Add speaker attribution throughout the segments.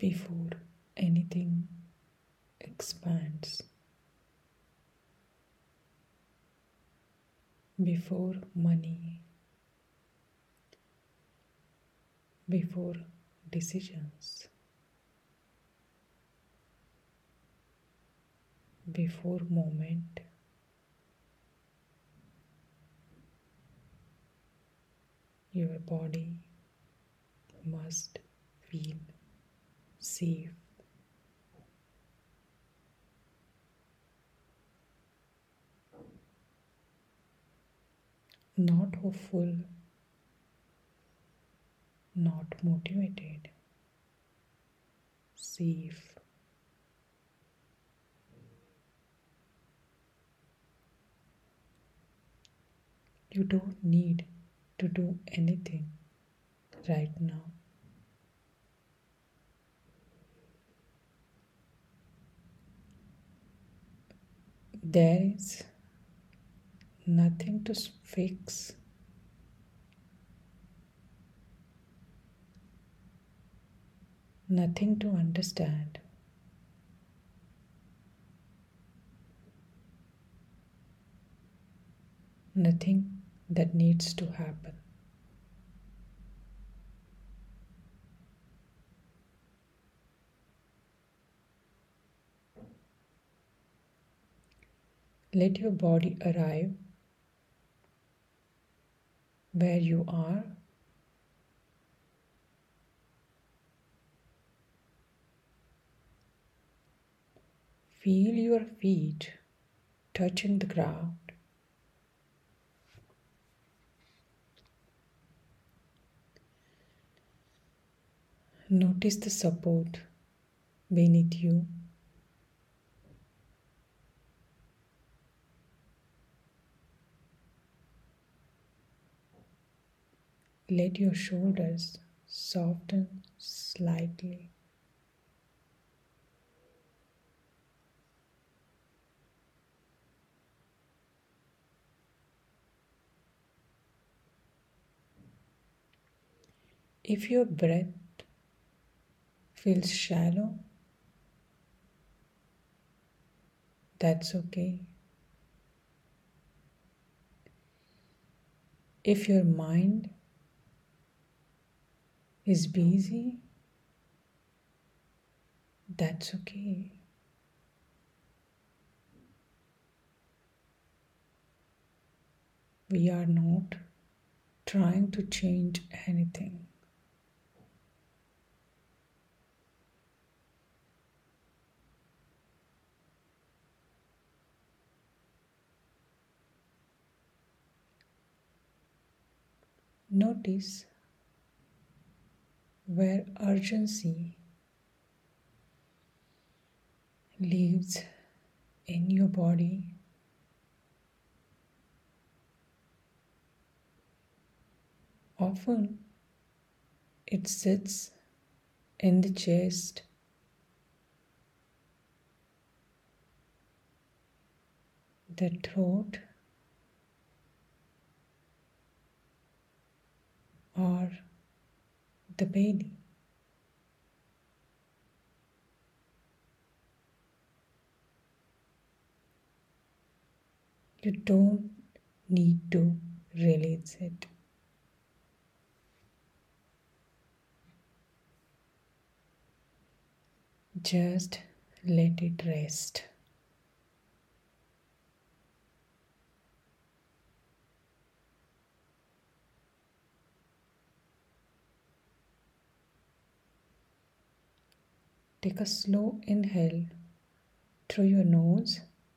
Speaker 1: before anything expands, before money, before decisions, before moment, your body must feel safe. Not hopeful, not motivated, safe. You don't need to do anything right now. There is nothing to fix, nothing to understand. Nothing that needs to happen. Let your body arrive where you are. Feel your feet touching the ground. Notice the support beneath you. Let your shoulders soften slightly. If your breath feels shallow, that's okay. If your mind is busy, that's okay. We are not trying to change anything. Notice where urgency lives in your body. Often it sits in the chest, the throat, or the belly. You don't need to release it. Just let it rest. Take a slow inhale through your nose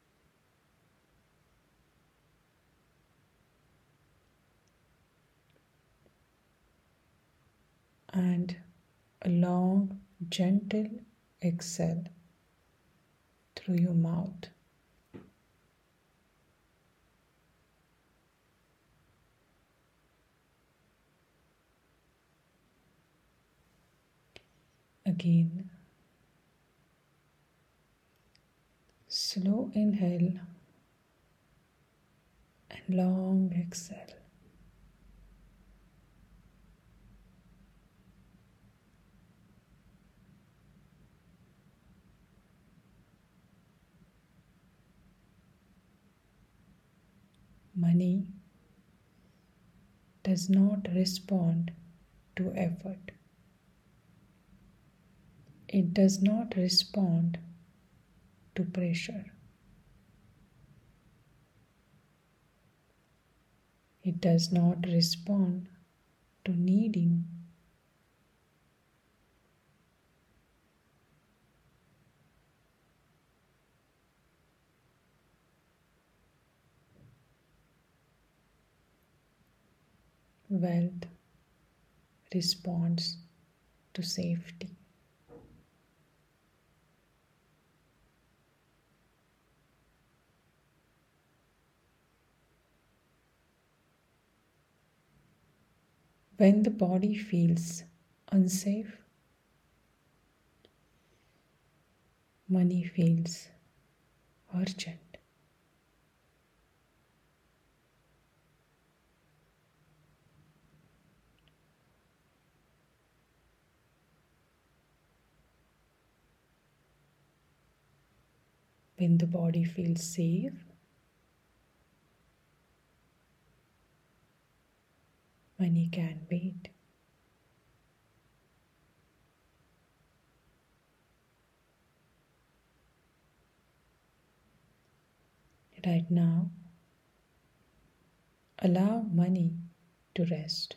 Speaker 1: and a long, gentle exhale through your mouth. Again, slow inhale and long exhale. Money does not respond to effort. It does not respond to pressure. It does not respond to needing. Wealth responds to safety. When the body feels unsafe, money feels urgent. When the body feels safe, money can wait. Right now, allow money to rest.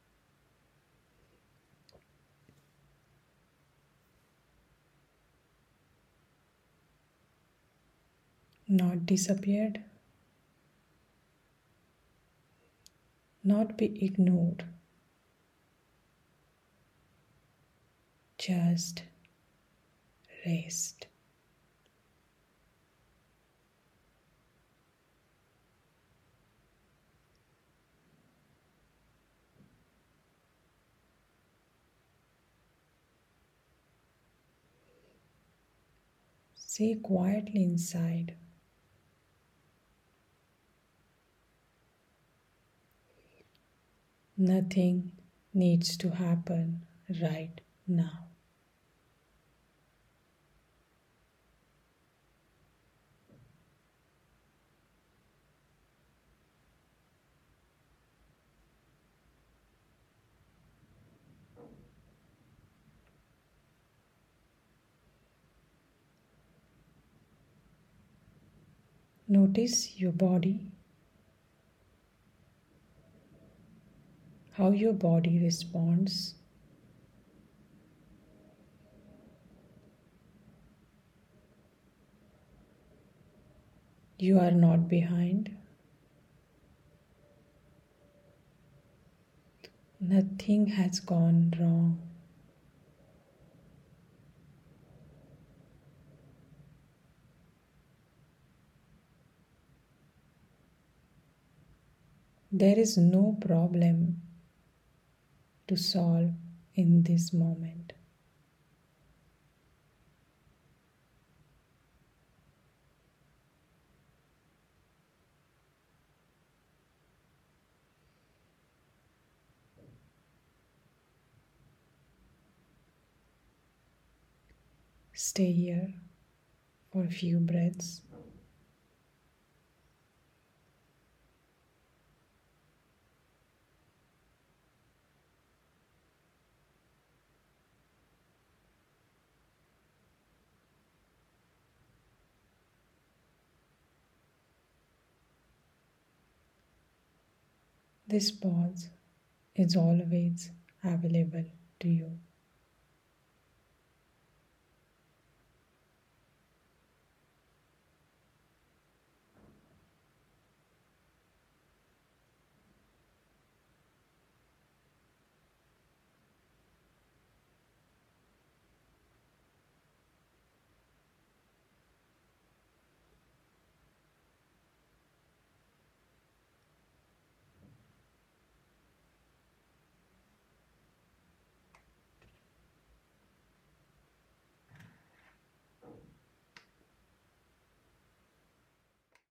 Speaker 1: Not disappeared, not be ignored, just rest. Say quietly inside, nothing needs to happen right now. Notice your body, how your body responds. You are not behind. Nothing has gone wrong. There is no problem to solve in this moment. Stay here for a few breaths. This pause is always available to you.